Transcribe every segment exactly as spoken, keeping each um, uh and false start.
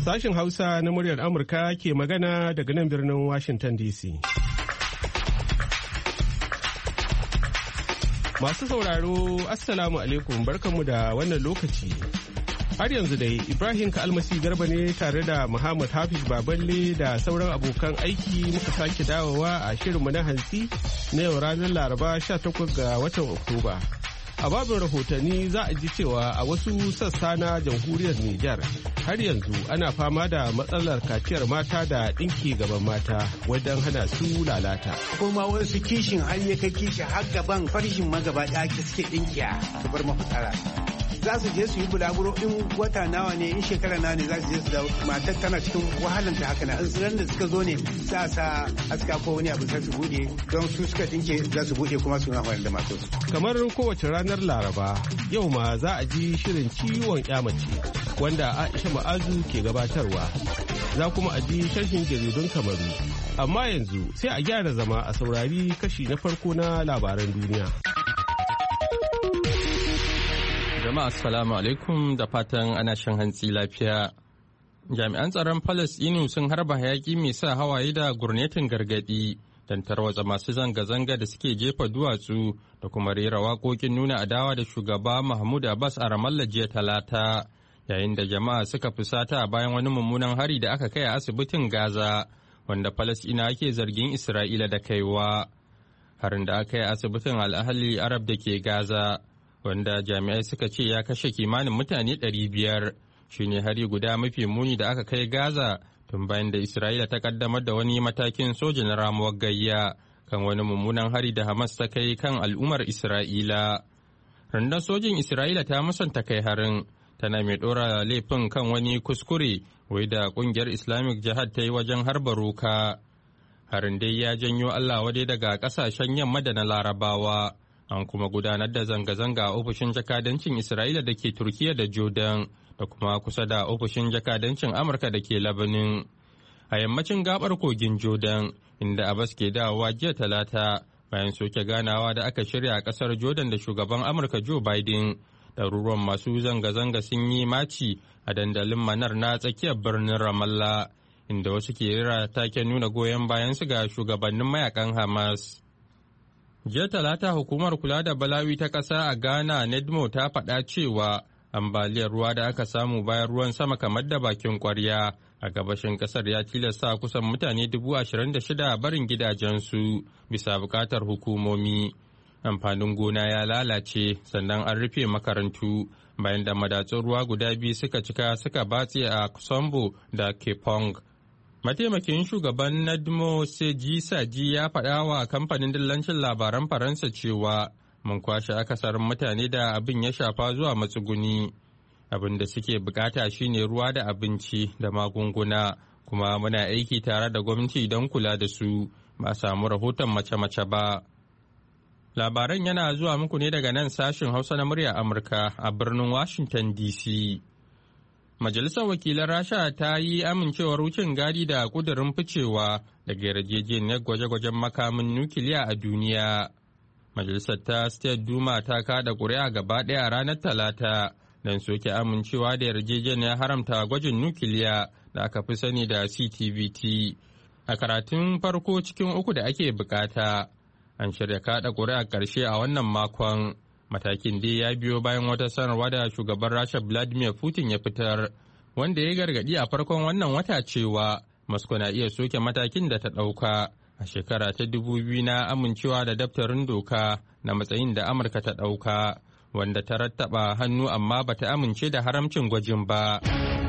Sashen Hausa na muryar Amurka ke magana daga nan birnin Washington D C. Masu sauraro, Assalamu alaikum, barkanmu da wannan lokaci. Har yanzu dai Ibrahim Ka'almasi Garba ne tare da Muhammad Hafiz Baballe da sauran abokan aiki muka sake dawowa a shirinmu na hantsi na yau ranar Laraba sha takwas ga watan Oktoba. A babin rahotanni za a ji cewa a wasu sassa na jamhuriyar Nijar har yanzu ana fama da matsalar kaciyar mata da ɗinki gaban mata wajen hana su lalata. Kuma wasu kishin har ya kai kishi har gaban farshin magaba ɗaya suke ɗinkiya su bar mafitsara. Za su je su yi bulaguro in wata nawa ne in shekara nawa ne za su je su da matar tana cikin wahalanta haka na in da suka zo ne sa sa aska ko wani abu sai su bude don su suka dinke za su bude kuma su nafa da masu. Kamar kowace ranar Laraba yau ma za a ji shirin ciwon mace wanda Aisha Ma'azu ke gabatarwa. Za kuma a ji sharhin jaridun Kamaru. Amma yanzu sai a gyara zama a saurari kashi na farko na labaran duniya. Jama'a assalamu alaikum da fatan ana shan hantsi lafiya. Jami'an tsaron Falasɗinu sun harba hayaki mai sa hawaye da gurnetin gargadi don tarwatsa masu zanga-zanga da suke jefa duwatsu da kuma rera waƙoƙin nuna adawa da shugaba Mahmud Abbas a Ramallah jiya Talata, yayin da jama'a suka fusata bayan wani mummunan hari da aka kai a asibitin Gaza, wanda Falasɗina ake zargin Isra'ila da kaiwa. Harin da aka yi a asibitin Al-Ahli Arab da ke Gaza, wanda jami'ai suka ce ya kashe kimanin mutane ɗari biyar, shi ne hari guda mafi muni da aka kai Gaza tun bayan da Isra'ila ta kaddamar da wani matakin soja na ramuwar gayya kan wani mummunan hari da Hamas ta kai kan al'ummar Isra'ila. Rundunar sojin Isra'ila ta musanta kai harin, tana mai ɗora laifin kan wani kuskure wai da ƙungiyar Islamic Jihad ta yi wajen harba roka. Harin dai ya janyo Allah wadai daga ƙasashen yamma da na Larabawa. An kuma gudanar da zanga-zanga a ofishin jakadancin Isra'ila da ke Turkiyya da Jordan da kuma kusa da ofishin jakadancin Amurka da ke Labanin. A yammacin gabar kogin Jordan, inda Abbas ke dawowa jiya Talata bayan soke ganawa da aka shirya a kasar Jordan da shugaban Amurka Joe Biden, ɗaruruwan masu zanga-zanga sun yi maci a dandalin Manar na tsakiyar birnin Ramallah, inda wasu ke rera taken nuna goyon bayan su ga shugabannin mayakan Hamas. Jiya Talata hukumar kula da balawi ta ƙasa a Ghana NEDMO ta faɗa cewa ambaliyar ruwa da aka samu bayan ruwan sama kamar da bakin ƙwarya a gabashin ƙasar ya tilasta kusan mutane dubu ashirin da shida barin gidajensu bisa buƙatar hukumomi. Amfanin gona ya lalace sannan an rufe makarantu bayan da madatsun ruwa guda biyu suka cika suka batse a Kusombo da Kepong. Mataimakin shugaban Nadmo Seji Saji ya faɗa wa kamfanin dillancin labaran Faransa cewa mun kwashe akasarin mutane da abin ya shafa zuwa matsuguni. Abin da suke bukata shine ruwa da abinci da magunguna, kuma muna aiki tare da gwamnati don kula da su, ba samu rahoton mace-mace ba. Labaran yana zuwa muku ne daga nan sashin Hausa na murya Amurka a birnin Washington D C. Majalisar Wakilan Rasha ta yi amincewar wucin gadi da ƙudurin ficewa daga yarjejeniyar gwaje-gwajen makamin nukiliya a duniya. Majalisar ta State Duma ta kada ƙuri'a gaba ɗaya a ranar Talata don soke amincewa da yarjejeniyar haramta gwajin nukiliya da aka fi sani da C T B T. A karatun farko cikin uku da ake bukata, an shirya kada ƙuri'a ƙarshe a wannan makon. Matakin dai ya biyo bayan wata sanarwa da shugaban Rasha Vladimir Putin ya fitar, wanda ya gargadi a farkon wannan wata cewa Moscow na iya soke matakin da ta ɗauka a shekara ta dubu biyu na amincewa da daftarin doka na matsayin da Amurka ta ɗauka, wanda ta rattaba hannu amma bata amince da haramcin gwajin ba.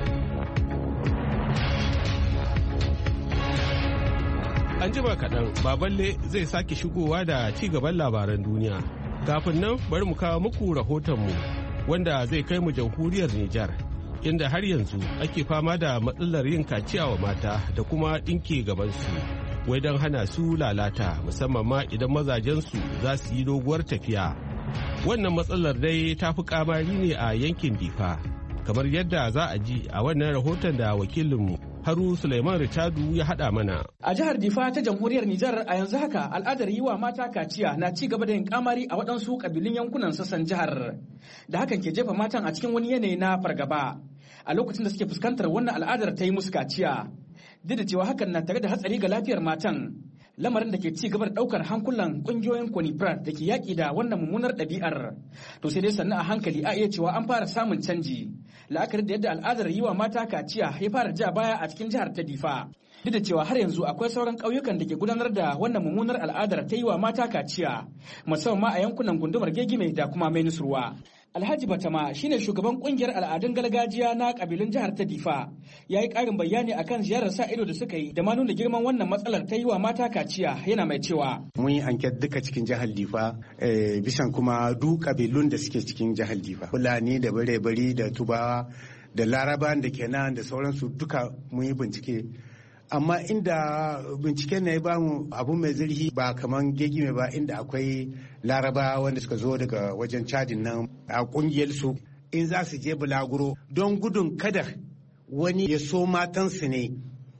An jima kaɗan, Baballe zai sake shigowa da ci gaban labaran duniya. Kafin nan bari mu kawo muku rahotonmu wanda zai kai mu jamhuriyar Nijar, inda har yanzu ake fama da matsalar yin kaciya wa mata da kuma ɗinke gabansu, wai don hana su lalata, musamman ma idan mazajensu za su yi doguwar tafiya. Wannan matsalar dai ta fi kamari ne a yankin Difa, kamar yadda za a ji a wannan rahoton da wakilinmu Haru Suleiman Richadu ya haɗa mana. A jihar Difa ta jamhuriyar Nijar a yanzu haka al'adar yi wa mata kaciya na ci gaba da yin kamari a waɗansu ƙabilun yankunan sassan jihar. Da hakan ke jefa matan a cikin wani yanayi na fargaba. a lokacin da suke fuskantar wannan al'adar ta yi musu kaciya. Duk da cewa hakan na tare da hatsari ga lafiyar matan, lamarin da ke ci gaba da daukar hankulan kungiyoyin Koniprat da ke yaƙi da wannan mummunar ɗabi'ar. To sai dai sannan a hankali a iya cewa an fara samun canji, la'akari da yadda al'adar yi wa mata kaciya ya fara ja baya a cikin jihar ta Difa. Duk da cewa har yanzu akwai sauran ƙauyukan da ke gudanar da wannan mummunar al'adar ta yi wa mata kaciya, musamman ma a yankunan gundumar Gegime da kuma Mainusurwa. Alhaji Batama shine shugaban kungiyar al'adun gargajiya na kabilun jihar ta Difa. Ya yi ƙarin bayani akan ziyarar sa ido da suka yi da ma nuna girman wannan matsalar ta yi wa mata kaciya, yana mai cewa. Mun yi anket duka cikin jihar Difa, bisan kuma duk kabilun da suke cikin jihar Difa. Fulani da bare-bari da Tubawa da Laraban da kenan da sauransu duka mun yi bincike. Amma inda binciken na ya bamu abu mai zurfi ba kaman Gegime ba, inda akwai Laraba wanda suka zo daga wajen cadin nan a kungiyar su, in za su je bulaguro don gudun kada wani ya so matansu ne,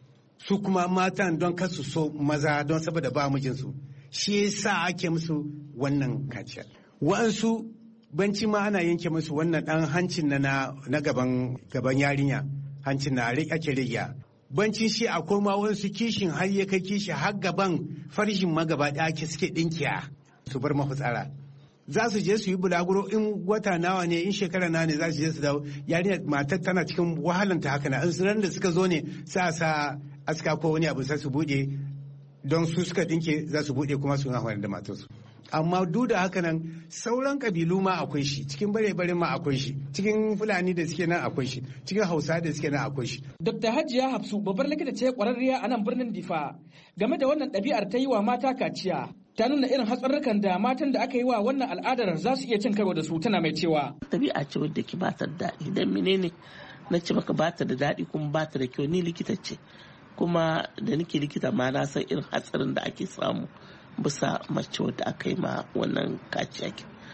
su kuma matan don kasu so maza don saboda ba mijinsu, shi yasa ake musu wannan kaciyar. Wa'ansu banci ma ana yanke musu wannan dan hancin na na gaban gaban yarinya, hancin na ake riga. Bancin shi akwai ma wasu kishin har ya kai kishi har gaban farshin magaba ɗaya ake suke ɗinkiya su bar mafitsara. Za su je su yi bulaguro in wata nawa ne, in shekara nawa ne za su je su dawo. Yarinya matar tana cikin wahalanta haka na, in su ran da suka zo ne sa sa aska ko wani abu sai su buɗe don su suka ɗinke, za su buɗe kuma su hawa da matarsu. Amma duk da haka nan sauran kabilu ma akwai shi, cikin bare-bare ma akwai shi, cikin Fulani da suke nan akwai shi, cikin Hausa da suke nan akwai shi. Dokta Hajiya Hafsu babbar likita ce kwararriya a nan birnin Difa game da wannan ɗabi'ar ta yi wa mata kaciya. Ta nuna irin hatsarurrukan da matan da aka yi wa wannan al'adar za su iya cin karo da su, tana mai cewa. Ɗabi'a ce wadda ke ba ta da daɗi, dan menene na ce maka ba ta da daɗi kuma ba ta da kyau. Ni likita ce, kuma da nake likita ma na san irin hatsarin da ake samu bisa mace wadda aka yi ma wannan kaciya.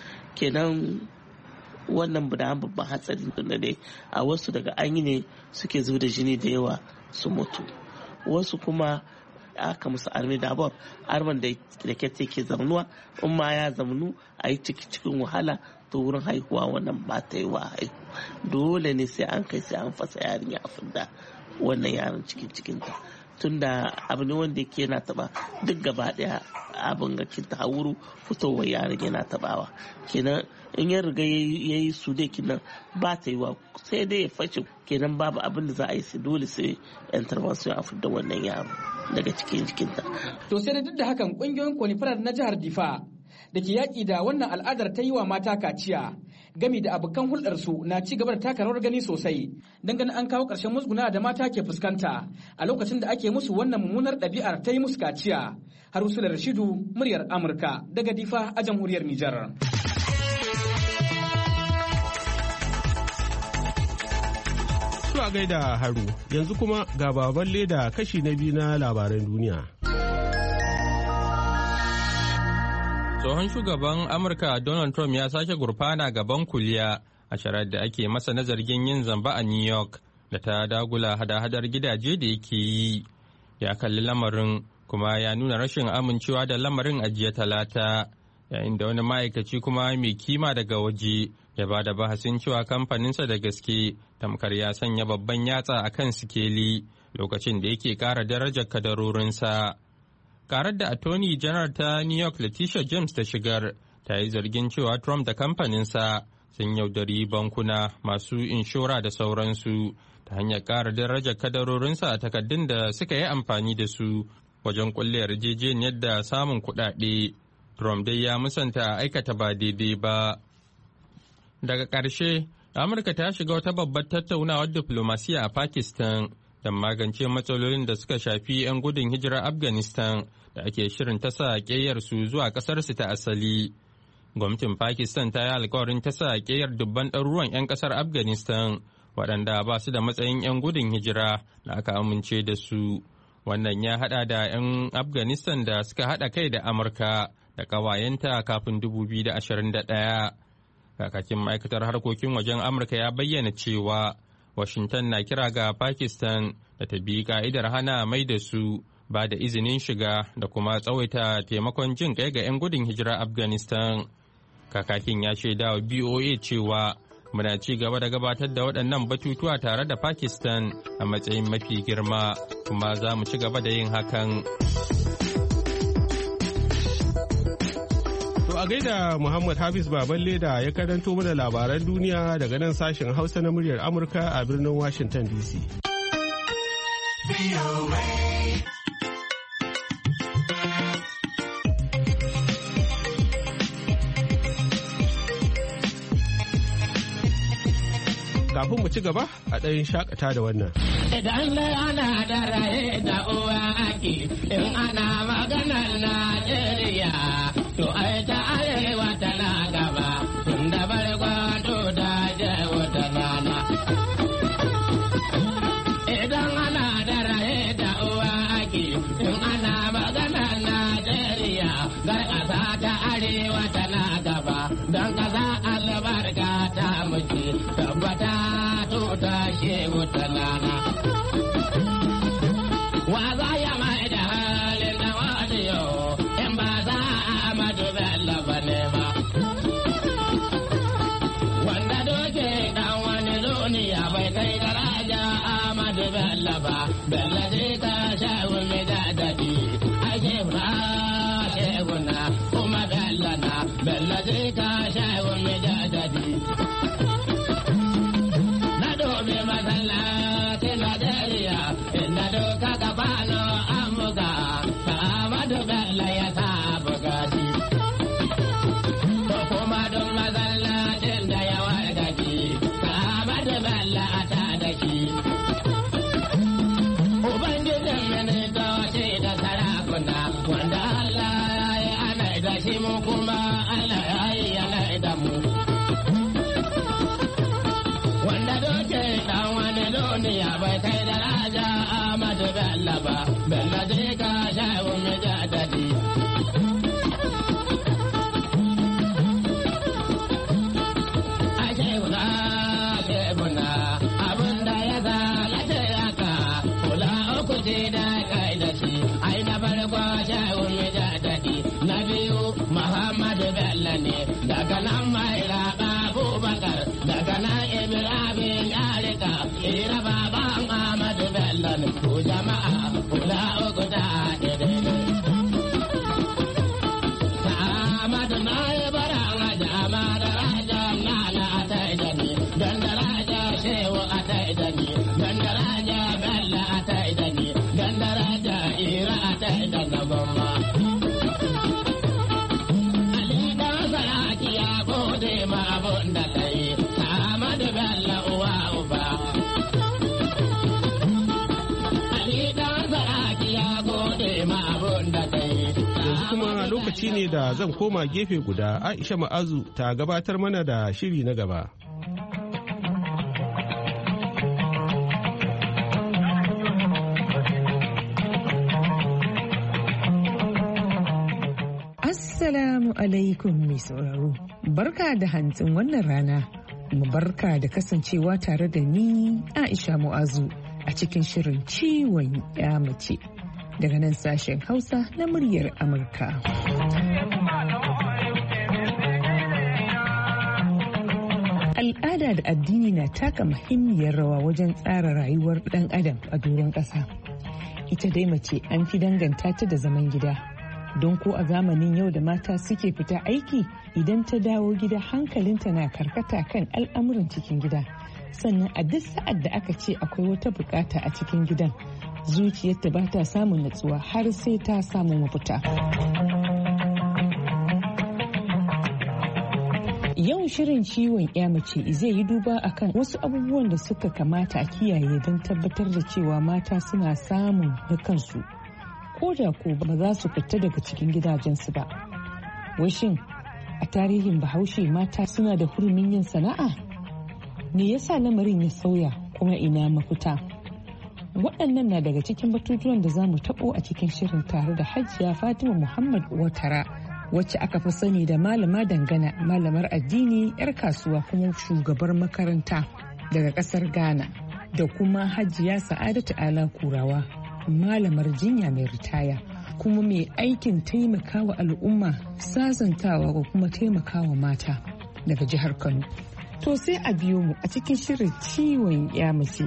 Kenan wannan budan babban hatsari da dai a wasu daga an yi ne suke zo da jini da yawa su mutu, wasu kuma aka musu armi da abuwa arman da ke ke zamanuwa, in ma ya zamanu a yi ciki cikin wahala, to wurin haihuwa wannan ba ta yi wa haihu. Dole ne sai an kai sai an fasa yarinya a fidda wannan yaron cikin cikinta, tunda abu ne wanda yake yana taba duk gaba daya abin ga kinta hauru fitowar yaron yana tabawa. Kenan in ya riga ya yi su dai kinan ba ta yi wa sai dai ya fashe, kenan babu abin da za a yi sai dole sai intervention a fidda wannan yaro daga cikin jikinta. To sai da duk da hakan kungiyoyin Koniprat na jihar Difa da ke yaƙi da wannan al'adar ta yi wa mata kaciya gami da abokan hulɗarsu na ci gaba da taka rawar gani sosai dangane an kawo ƙarshen musguna da mata ke fuskanta a lokacin da ake musu wannan mummunar ɗabi'ar ta yi musu kaciya. Harusula Rashidu, muryar Amurka daga Difa a jamhuriyar Nijar. Zuwa gaida Haru, yanzu kuma ga baban leda kashi na biyu na labaran duniya. Tsohon shugaban Amurka Donald Trump ya sake gurfana gaban kuliya a shari'ar da ake masa na zargin yin zamba a New York da ta dagula hada-hadar gidaje da yake yi. Ya kalli lamarin kuma ya nuna rashin amincewa da lamarin a jiya Talata, yayin da wani ma'aikaci kuma mai kima daga waje ya ba da bahasin cewa kamfaninsa da gaske tamkar ya sanya babban yatsa a kan sikeli lokacin da yake ƙara darajar kadarorinsa. Karar da Attorney General ta New York Letitia James ta shigar ta yi zargin cewa Trump da kamfaninsa sun yaudari bankuna, masu inshora da sauransu ta hanyar ƙara darajar kadarorinsa a takaddun da suka yi amfani da su wajen kulle yarjejeniyar da samun kuɗaɗe. Trump dai ya musanta aikata ba daidai ba. Daga ƙarshe, Amurka ta shiga wata babbar tattaunawar diflomasiya a Pakistan don magance matsalolin da suka shafi 'yan gudun hijirar Afghanistan da ake shirin ta sa su zuwa ƙasarsu ta asali. Gwamnatin Pakistan ta yi alkawarin ta sa ƙeyar dubban ɗaruruwan 'yan ƙasar Afghanistan waɗanda ba su da matsayin 'yan gudun hijira da aka amince da su. Wannan ya haɗa da 'yan Afghanistan da suka haɗa kai da Amurka da ƙawayenta kafin dubu biyu da ashirin da ɗaya. Kakakin ma'aikatar harkokin wajen Amurka ya bayyana cewa Washington na kira ga Pakistan da ta bi ka'idar hana mai da su, ba da izinin shiga da kuma tsawaita taimakon jin kai ga 'yan gudun hijira Afghanistan. Kakakin ya shaida wa B O A cewa muna ci gaba da gabatar da waɗannan batutuwa tare da Pakistan a matsayin mafi girma, kuma za mu ci gaba da yin hakan. To a gaida Muhammad Hafiz Baballe da ya karanto mana labaran duniya daga nan sashen Hausa na muryar Amurka a birnin Washington D C. Kafin mu ci gaba a ɗayin shakata da wannan. Idan dai ana da raye da uwa ake in ana maganar Najeriya to ai ta arewa tana gaba tun da bargwato da jawo ta rana. Idan ana da raye da uwa ake in ana maganar Najeriya gar ƙasa ta arewa tana gaba don ƙasa albarka ta muke tabbata ta shehu talana. Wa za ya mai da halin da wadiyo in ba za a Amadu Bello ba ne ba. Wanda doke dan wani duniya bai kai daraja Amadu Bello ba. Bello zai ka shehu mai dadadi. Ai shehu na shehu na kuma Bello na. Bello zai ka shehu mai dadadi. Daga nan mai raba Abubakar, daga nan Ibrahim ya rika, ira baban Ahmadu Bello ne, ku jama'a kula uku ta daidai. Ta Ahmadu na yi bara a jama da raja nana a taidani, don da raja shehu a taidani, don da raja Bello a taidani, don da raja ira a taidani gomma. Kuma lokaci ne da zan koma gefe guda Aisha Ma'azu ta gabatar mana da shiri na gaba. Assalamu alaikum mai sauraro. Barka da hantsin wannan rana. Mu barka da kasancewa tare da ni Aisha Mu'azu a cikin shirin ciwon ya mace. Daga nan sashen Hausa na muryar Amurka. Al'ada da addini na taka muhimmiyar rawa wajen tsara rayuwar ɗan adam a doron ƙasa. Ita dai mace an fi danganta ta da zaman gida. Don ko a zamanin yau da mata suke fita aiki, idan ta dawo gida hankalinta na karkata kan al'amuran cikin gida. Sannan a duk sa'ad da aka ce akwai wata bukata a cikin gidan, zuciyarta ba ta samun natsuwa har sai ta samu mafita. Yau shirin ciwon ya mace zai yi duba akan wasu abubuwan da suka kamata a kiyaye don tabbatar da cewa mata suna samun na kansu, ko da ko ba za su fita daga cikin gidajensu ba. Washin a tarihin Bahaushe mata suna da hurumin yin sana'a? Me yasa lamarin ya sauya kuma ina mafita? Waɗannan na daga cikin batutuwan da za mu taɓo a cikin shirin tare da Hajiya Fatima Muhammad Watara, wacce aka fi sani da Malama Dangana, malamar addini, 'yar kasuwa kuma shugabar makaranta daga ƙasar Ghana, da kuma Hajiya Sa'adatu Ala Kurawa, malamar jinya mai ritaya kuma mai aikin taimakawa al'umma, sasantawa ko kuma taimakawa mata daga jihar Kano. To sai a biyo mu a cikin shirin ciwon ya mace.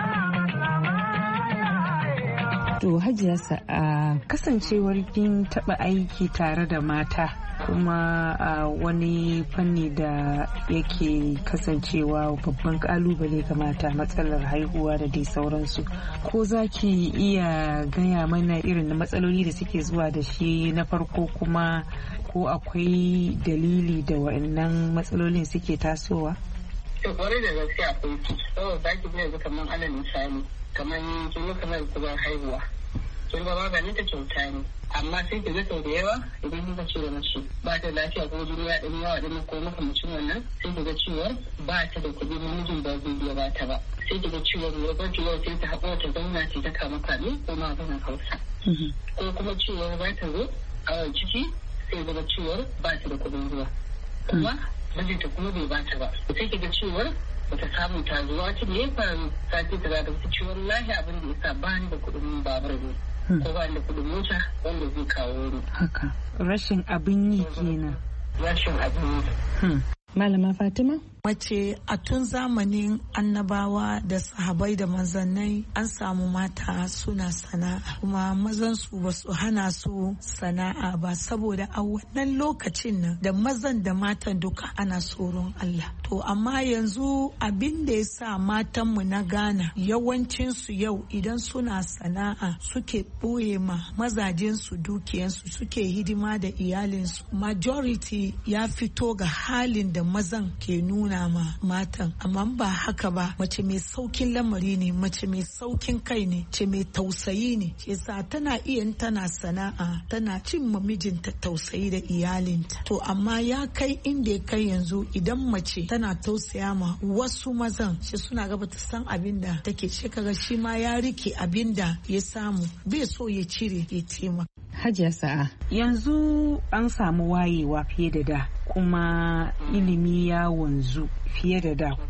To Hajiya Sa'a, kasancewar kin taɓa aiki tare da mata kuma a wani fanni da yake kasancewa babban kalubale ga mata, matsalar haihuwa da dai sauransu, ko za ki iya gaya mana irin matsaloli da suke zuwa da shi na farko, kuma ko akwai dalili da wa'annan matsalolin suke tasowa? To kwarai da gaske akwai su, saboda za ki yanzu kamar alal misali kamar kin yi kamar kubar haihuwa, kin ga maganin ta kyauta ne, amma sai ki ga sau da yawa idan kika ce da mace ba ta lafiya ko jini ya ɗan yawa ɗin ko makamacin wannan, sai ki ga cewa ba ta da kuɗi, namijin ba zai biya ba ta ba, sai ki ga cewa lokacin ciwon sai ta haƙo ta zauna ce ta kama kame ko maganin hausa, ko kuma cewa za ta zo a ciki sai ga cewa ba ta da kuɗin ruwa, kuma mijinta kuma bai bata ba, sai ki ga cewa bata samu ta zuwa ta ne faru sati ta za ta fita ciwon lahi abin da yasa ba ni da kuɗin babur ne ko ba ni da kuɗin mota wanda zai kawo ni. Haka rashin abin yi kenan. Rashin abin yi. Malama Fatima? Mace a tun zamanin annabawa da sahabai da manzannai an samu mata suna sana'a, kuma mazan su ba su hana su sana'a ba, saboda a wannan lokacin nan da mazan da matan duka ana tsoron Allah. To amma yanzu abin da ya sa matanmu na Ghana yawancin su yau idan suna sana'a suke ɓoye ma mazajensu dukiyansu, suke hidima da iyalinsu. Majority ya fito ga halin da mazan ke nuna ma matan, amma ba haka ba, mace mai saukin lamari ne, mace mai saukin kai ne, ce mai tausayi ne, ke sa tana iya tana sana'a tana cin mijinta tausayi da iyalinta. To amma ya kai inda ya kai yanzu idan mace tana tausaya ma wasu mazan, shi suna gaba ta san abin da take, shi kaga shi ma ya rike abin da ya samu bai so ya cire ya taimaka. Hajiya Sa'a, yanzu an samu wayewa fiye da da, kuma ilimi ya wanzu fiye da da.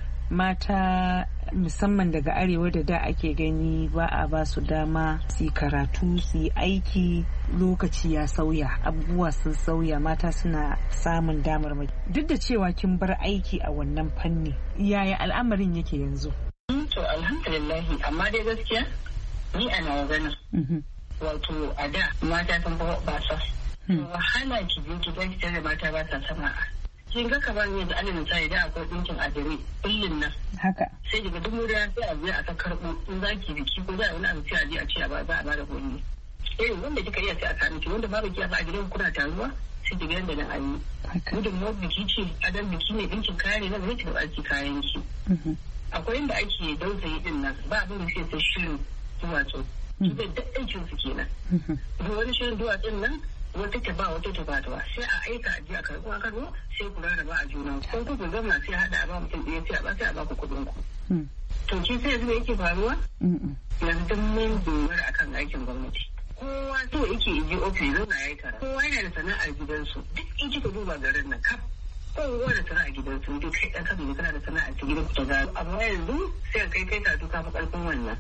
Mata musamman daga arewa da da ake gani ba a ba su dama su yi karatu, su yi aiki. Lokaci ya sauya, abubuwa sun sauya, mata suna samun damar mai. Duk da cewa kin bar aiki a wannan fanni, yaya al'amarin yake yanzu? To alhamdulillahi, amma dai gaskiya ni a nawa ganin. Wato a da mata sun ba sa wahala ki je ki ga ki da mata ba sa sana'a. Kin ga kamar yanzu alal misali da akwai dinkin ajami kullun nan haka, sai daga duk wuri sai a je a ta karbo in za ki biki ko za a wani abu sai a je a ce a ba za a ba da kuɗi. Eh wanda kika iya sai a sami ki, wanda ba baki ba a gidan kuna taruwa sai ki ga yanda nan an yi. Gudun mu biki ce adan biki ne dinkin kaya ne zan ki da aiki kayan ki. Akwai inda ake dausayi din nan ba abin da sai ta shirin duwatsu. Da aikin su kenan. Da wani shirin duwatsun nan wata ta ba wata ta ba ta ba, sai a aika a je a karɓo a karɓo sai ku rarraba a juna. Kun ku zama sai haɗa a ba mutum ɗaya sai a ba sai a ba ku kuɗin ku. To ki sai yanzu yake faruwa? Yanzu mun dogara akan aikin gwamnati. Kowa so yake ije ofis zauna ya yi tara. Kowa yana da sana'ar gidansu. Duk in kika duba garin nan kaf kowa da sana'a gidansu, duk kai ɗan kasa ne kana da sana'ar ta gidan ku ta gado. Amma yanzu sai kai kai ta duka fa ƙarfin wannan.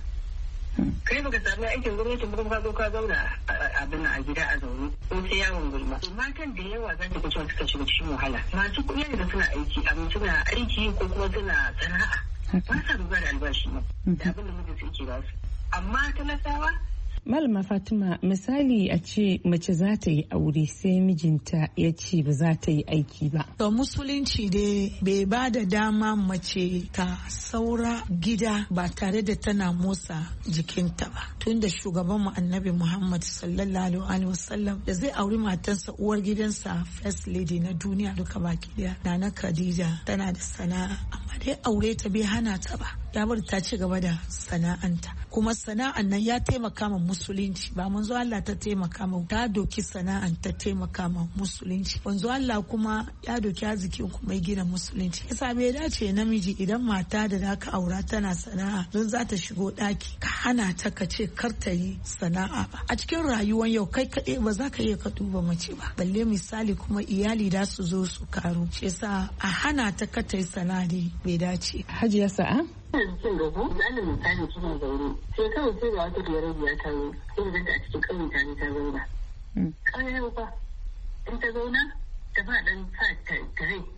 Kai baka sami aikin gwamnati ba ka zo ka zauna abin a gida a zaune ko sai yawon gulma. Matan da yawa za ta ga cewa suka shiga cikin wahala. Masu kuɗi da suna aiki amma suna aiki ko kuma suna sana'a ba sa duba da albashi ba da abin da mutum suke ba su. Amma talakawa. Malama Fatima, misali a ce mace za ta yi aure sai mijinta ya ce ba za ta yi aiki ba. To musulunci dai bai ba da dama mace ta saura gida ba tare da tana motsa jikinta ba. Tunda shugaban mu annabi Muhammad sallallahu alaihi wasallam da zai auri matarsa uwar gidansa first lady na duniya duka baki daya, Nana Khadija, tana da sana'a amma dai aure ta bai hana ta ba. Ya bar ta ci gaba da sana'anta, kuma sana'an nan ya taimaka ma musulunci, ba manzo Allah ta taimaka ma, ta doki sana'an ta taimaka ma musulunci. Manzo Allah kuma ya doki arzikin kuma gina musulunci. Yasa bai dace namiji idan mata da zaka aura tana sana'a don za ta shigo daki ka hana ta ka ce kar ta yi sana'a ba. A cikin rayuwar yau kai kaɗai ba za ka iya ka duba mace ba, balle misali kuma iyali da su zo su karu. Shi yasa a hana ta ka ta yi sana'a dai bai dace. Hajiya Sa'a? Cin gabo, zanen misali kina zaune, sai kawai sai ga wata biyar biya ta zo, sai da a cikin ƙauyen ta ne ta zauna. Ƙauyen ba, in ta zauna, ta ba ɗan sa tare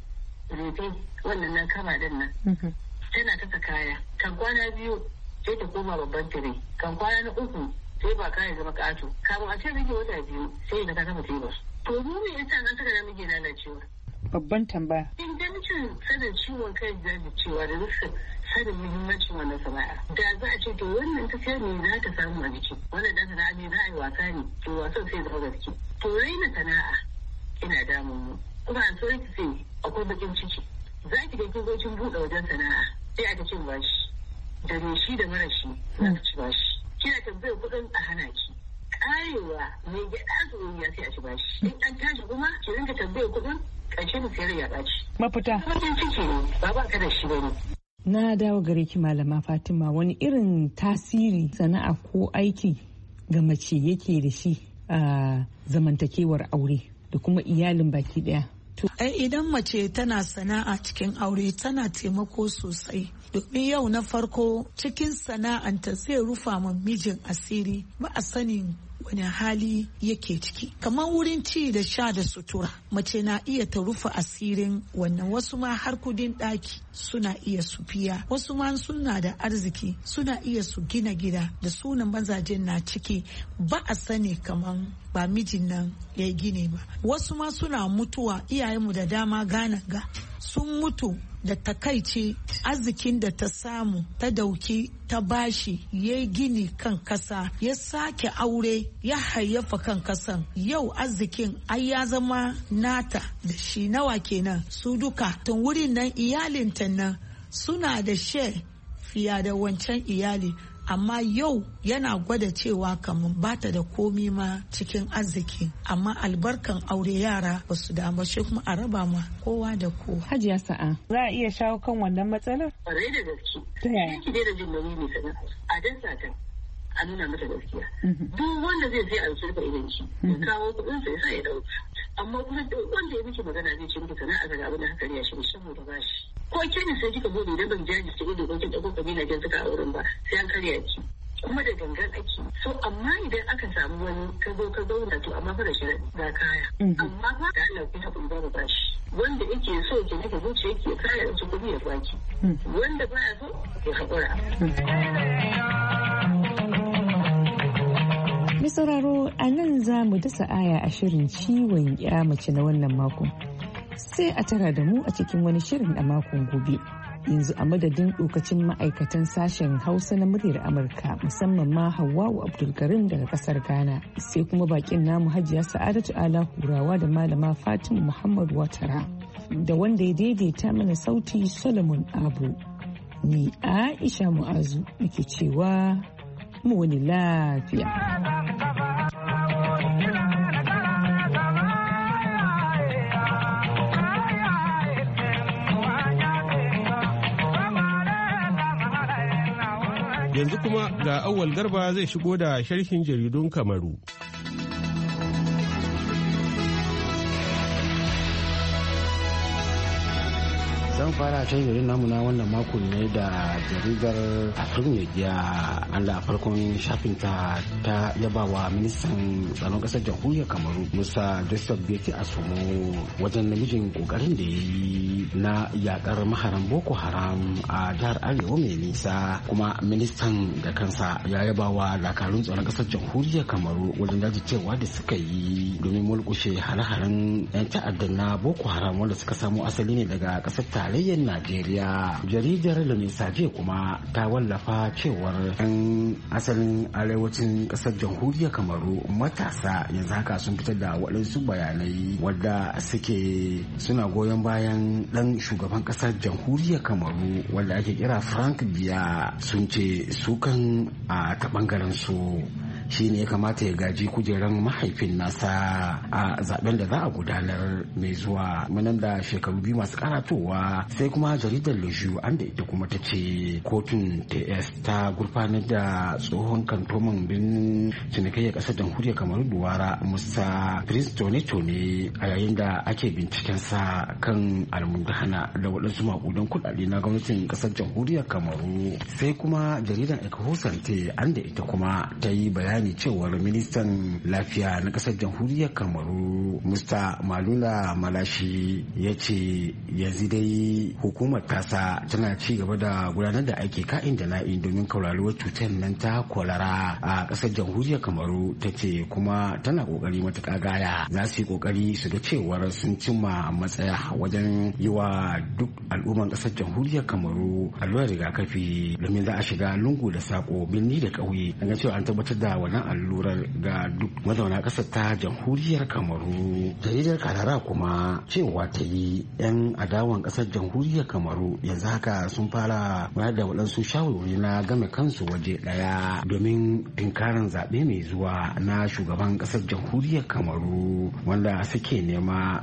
rufe wannan nan kama din nan tana kasa kaya kan kwana biyu sai ta koma babban tire kan kwana na uku sai ba kaya zama ƙato kamun a ce rage wata biyu sai da ta kama tebur. To mu me yasa na saka namiji lalacewa? Babban tambaya. Ingancin sanin ciwon kai da cewa da rufin sanin muhimmancin wannan sana'a. Da za a ce to wannan tafiyar ne za ta samu a jiki. Wannan dan sana'a ne za a yi wasa ne to wasan sai zama gaske. To raina sana'a ina damun mu. Kuma an so ki sai akwai bakin ciki. Za ki da kin zo kin buɗe wajen sana'a sai aka cin bashi. Da me shi da mara shi za ka ci bashi. Kina tambayar kuɗin a hana ki. Karewa mai gyaɗa zuwa ya sai a ci bashi. In an tashi kuma ki rinka tambayar kuɗin ƙarshe da sayar ya ɓaci. Mafita. Bakin ciki ne ba ba ka da shi ba ne. Na dawo gare ki malama Fatima, wani irin tasiri sana'a ko aiki ga mace yake da shi a zamantakewar aure da kuma iyalin baki daya? Idan mace tana sana'a cikin aure tana taimako sosai, domin yau na farko cikin sana'anta zai rufa ma mijin asiri, ba a sanin wani hali yake ciki. Kamar wurin ci da sha da sutura, mace na iya ta rufe asirin wannan. Wasu ma har kudin ɗaki suna iya su biya, wasu ma suna da arziki suna iya su gina gida da sunan mazajen na ciki, ba a sani kamar ba mijin nan ya gine ba. Wasu ma suna mutuwa, iyayenmu da dama gana ga sun mutu da takaici arzikin da ta samu ta dauki ta bashi ya gini kan kasa, ya sake aure ya hayyafa kan kasan, yau arzikin ai ya zama nata da shi. Nawa kenan su duka tun wurin nan iyalinta nan suna da share fiye da wancan iyali, amma yau yana gwada cewa kamar bata da komi ma cikin arziki, amma albarkan aure yara ba su damu shi kuma a raba ma kowa da kowa. Hajiya Sa'a, za a iya shawo kan wannan matsalar? Kwarai da gaske. Ta yaya? Ki daina jin nauyi mai sana'a. A dan satan a nuna mata gaskiya. Duk wanda zai sai a rufe idan ki ya kawo kuɗin sai sai ya dauka. Amma kuma duk wanda ya miki magana zai ce miki sana'a ga abin da haka ya shi saboda bashi. Ko kenan sai kika bude idan ban jaji ki ido ko kin dauko kabila kin saka a wurin ba sai an karya ki. Kuma da gangan ake so, amma idan aka samu wani ka zo ka zauna to amma fara shi ga kaya amma ba da Allah ku haƙuri babu bashi. Wanda yake so ki nika zuciya yake kaya su kuɗi ya baki, wanda baya so ya haƙura. Mai sauraro, a nan za mu dasa aya a shirin ciwon ya mace na wannan makon, sai a tara da mu a cikin wani shirin a makon gobe. Yanzu a madadin dokacin ma'aikatan sashen Hausa na muryar Amurka, musamman ma Hawwa'u Abdulkarim daga kasar Ghana, sai kuma bakin namu Hajiya Sa'adatu Ala Hurawa da Malama Fatima Muhammad Watara, da wanda ya daidaita mana sauti Solomon Abu. Ni Aisha Mu'azu nake cewa mu wani lafiya. Yanzu kuma ga Auwal Garba zai shigo da sharhin jaridun Kamaru. Zan fara can jaridar namu na wannan makon ne da jaridar African Media, an da farkon shafinta ta yabawa ministan tsaron kasar jamhuriyar Kamaru Musa Joseph Beti Asomo wajen namijin kokarin da ya yi na yakar maharan Boko Haram a jihar Arewa mai nisa. Kuma ministan da kansa ya yabawa dakarun tsaron kasar jamhuriyar Kamaru wajen jajircewa da suka yi domin mulkushe hare-haren 'yan ta'addan na Boko Haram wanda suka samo asali ne daga kasar tarayyar Najeriya. Jaridar Lamisaje kuma ta wallafa cewar 'yan asalin arewacin kasar jamhuriyar Kamaru matasa yanzu haka sun fitar da waɗansu bayanai wadda suke suna goyon bayan ɗan shugaban kasar jamhuriyar Kamaru wanda ake kira Frank Biya. Sun ce sukan a ta ɓangaren su shi ne ya kamata ya gaji kujeran mahaifin nasa a zaben da za a gudanar mai zuwa manan da shekaru biyu masu karatowa. Sai kuma jaridar leju an da ita kuma ta ce kotun ts ta gurfanar da tsohon kantoman birnin cinikayyar kasar jamhuriyar kamaru duwara musa prince tone tone a yayin da ake bincikensa kan almundahana da waɗansu makudan kuɗaɗe na gwamnatin kasar jamhuriyar kamaru. Sai kuma jaridar ekahusante an da ita kuma ta yi bayani bayani cewar ministan lafiya na kasar jamhuriyar kamaru musta malula malashi ya ce yanzu dai hukumar tasa tana ci gaba da gudanar da aiki ka'in da na'in domin kauraruwar cutar nan ta kwalara a kasar jamhuriyar kamaru. Ta ce kuma tana kokari matuƙa gaya za su yi kokari su ga cewar sun cimma matsaya wajen yi wa duk al'umman kasar jamhuriyar kamaru allurar rigakafi domin za a shiga lungu da sako birni da ƙauye an ga cewa an tabbatar da wannan allurar ga duk mazauna kasar ta jamhuriyar kamaru. Jaridar kalara kuma cewa ta yi yan adawan kasar jamhuriyar kamaru yanzu haka sun fara bayar da waɗansu shawarwari na game kansu waje ɗaya domin tinkarin zaɓe mai zuwa na shugaban kasar jamhuriyar kamaru wanda suke nema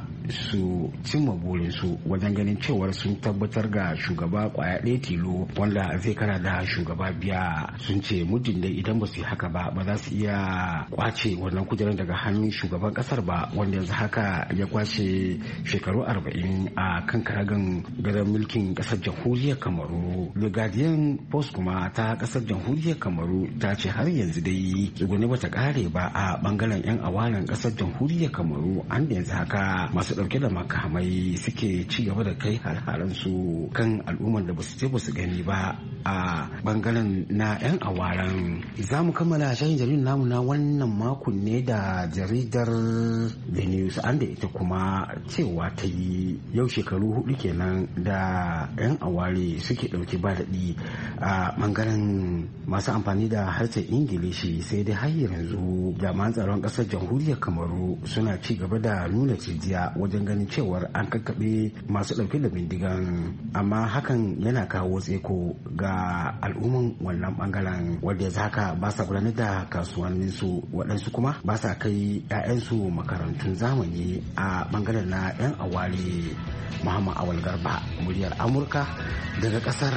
su cimma burinsu wajen ganin cewar sun tabbatar ga shugaba kwaya ɗaya tilo wanda zai kara da shugaba biya. Sun ce muddin dai idan ba su yi haka ba ba za su iya kwace wannan kujerar daga hannun shugaban kasar ba wanda yanzu haka ya kwace shekaru arba'in a kan karagan gadon mulkin kasar jamhuriyar kamaru. The Guardian Post kuma ta kasar jamhuriyar kamaru ta ce har yanzu dai tsuguni bata kare ba a bangaren yan awalan kasar jamhuriyar kamaru an da yanzu haka masu dauke da makamai suke ci gaba da kai har su kan al'ummar da basu je basu gani ba a bangaren na yan awaran. Za mu kammala shayin jaridar namu na wannan makon ne da jaridar The News an da ita kuma cewa ta yi yau shekaru hudu kenan da yan aware suke dauke ba daɗi a bangaren masu amfani da harshen ingilishi sai dai har yanzu jami'an tsaron ƙasar jamhuriyar kamaru suna ci gaba da nuna cijiya wajen ganin cewar an kakkaɓe masu ɗauke da bindigan amma hakan yana kawo tseko ga al'umman wannan bangaren wanda ya haka ba sa gudanar da kasuwanninsu waɗansu kuma ba sa kai 'ya'yansu makarantun zamani a bangaren na 'yan aware. Muhammad Awal Garba muryar Amurka daga ƙasar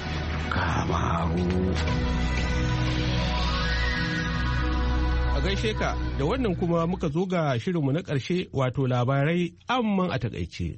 Kamaru. A gaishe ka da wannan kuma muka zo ga shirinmu na ƙarshe wato labarai amman a takaice.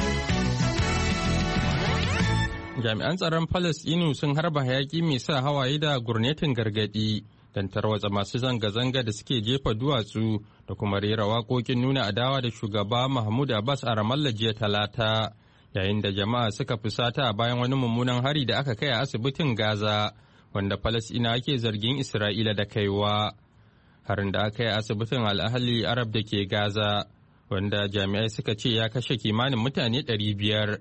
Jami'an tsaron Falasɗinu sun harba hayaki mai sa hawaye da gurnetin gargadi don tarwatsa masu zanga-zanga da suke jefa duwatsu da kuma rera waƙoƙin nuna adawa da shugaba Mahmud Abbas a Ramallah jiya Talata, yayin da jama'a suka fusata bayan wani mummunan hari da aka kai a asibitin Gaza, wanda Falasɗina ake zargin Isra'ila da kaiwa. Harin da aka yi a asibitin Al-Ahli Arab da ke Gaza, wanda jami'ai suka ce ya kashe kimanin mutane ɗari biyar.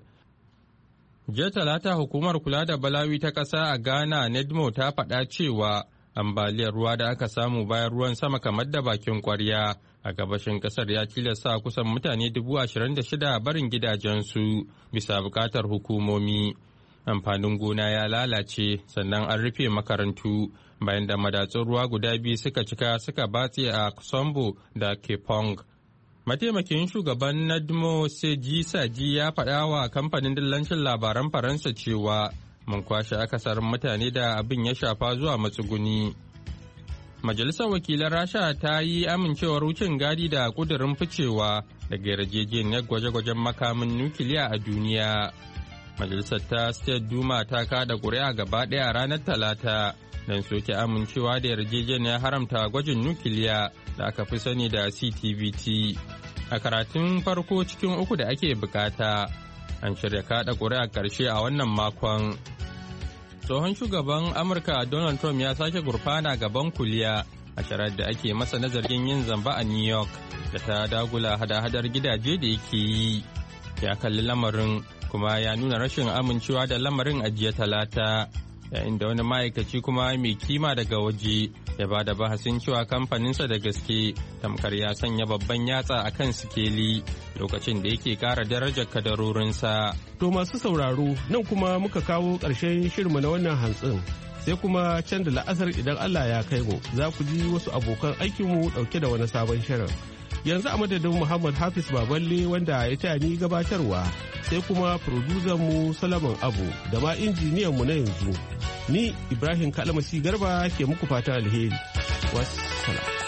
Jiya Talata hukumar kula da balawi ta ƙasa a Ghana Nedmo ta faɗa cewa ambaliyar ruwa da aka samu bayan ruwan sama kamar da bakin kwarya a gabashin ƙasar ya tilasta kusan mutane dubu ashirin da shida barin gidajensu bisa buƙatar hukumomi. Amfanin gona ya lalace sannan an rufe makarantu bayan da madatsun ruwa guda biyu suka cika suka batse a Sombo da Kepong. Mataimakin shugaban Nadmo Seji Saji ya faɗa wa kamfanin dillancin labaran Faransa cewa mun kwashe akasarin mutane da abin ya shafa zuwa matsuguni. Majalisar wakilan Rasha ta yi amincewar wucin gadi da kudurin ficewa daga yarjejeniyar gwaje-gwajen makamin nukiliya a duniya. Majalisar ta State Duma ta kada ƙuri'a gaba ɗaya a ranar Talata don soke amincewa da yarjejeniyar haramta gwajin nukiliya da aka fi sani da C T B T. A karatun farko cikin uku da ake bukata, an shirya kada ƙuri'a ƙarshe a wannan makon. Tsohon shugaban Amurka Donald Trump ya sake gurfana gaban kuliya a shari'ar da ake masa na zargin yin zamba a New York da ta dagula hada-hadar gidaje da yake yi. Ya kalli lamarin kuma ya nuna rashin amincewa da lamarin a jiya Talata, yayin da wani ma'aikaci kuma mai kima daga waje ya ba da bahasin cewa kamfaninsa da gaske tamkar ya sanya babban yatsa a kan sikeli lokacin da yake kara darajar kadarorinsa. To masu sauraro nan kuma muka kawo ƙarshen shirinmu na wannan hantsin, sai kuma can da la'asar idan Allah ya kai mu za ku ji wasu abokan aikinmu ɗauke da wani sabon shirin. Yanzu a madadin Muhammad Hafiz Baballe wanda ya taya ni gabatarwa, sai kuma mu Salaman Abu da ma injiniyanmu na yanzu. Ni Ibrahim Kalmasi Garba ke muku fata alheri. Wassalam.